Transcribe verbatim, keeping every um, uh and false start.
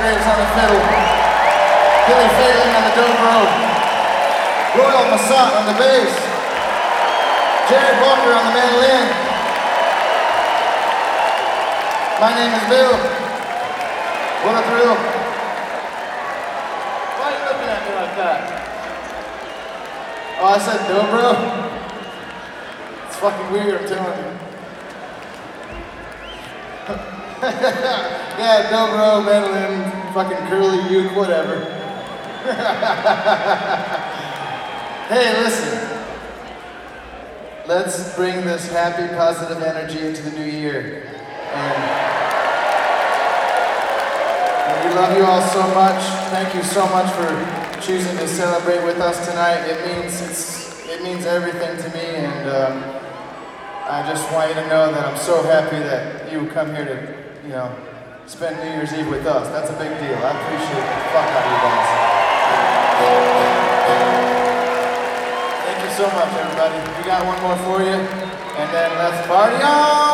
Graves on the fiddle, Billy Phelan on the dobro, Royal Massat on the bass, Jared Walker on the mandolin. My name is Bill. What a thrill. Why are you looking at me like that? Oh, I said dobro? It's fucking weird, I'm telling you. Yeah, dobro, mandolin, fucking curly uke, whatever. Hey, listen. Let's bring this happy, positive energy into the new year. And, and we love you all so much. Thank you so much for choosing to celebrate with us tonight. It means it's, it means everything to me, and um, I just want you to know that I'm so happy that you come here to, you know, spend New Year's Eve with us. That's a big deal. I appreciate the fuck out of you guys. Thank you so much, everybody. We got one more for you, and then let's party on!